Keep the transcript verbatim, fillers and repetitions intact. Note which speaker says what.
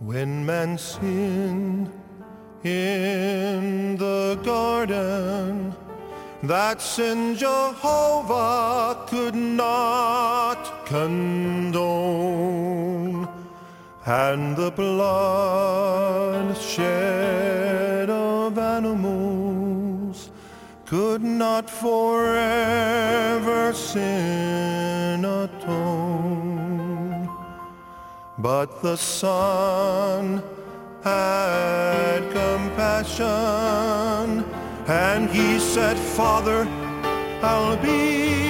Speaker 1: When man sinned in the garden, that sin Jehovah could not condone, and the blood shed of animals could not forever sin atone. But the Son had compassion, and he said, Father, I'll be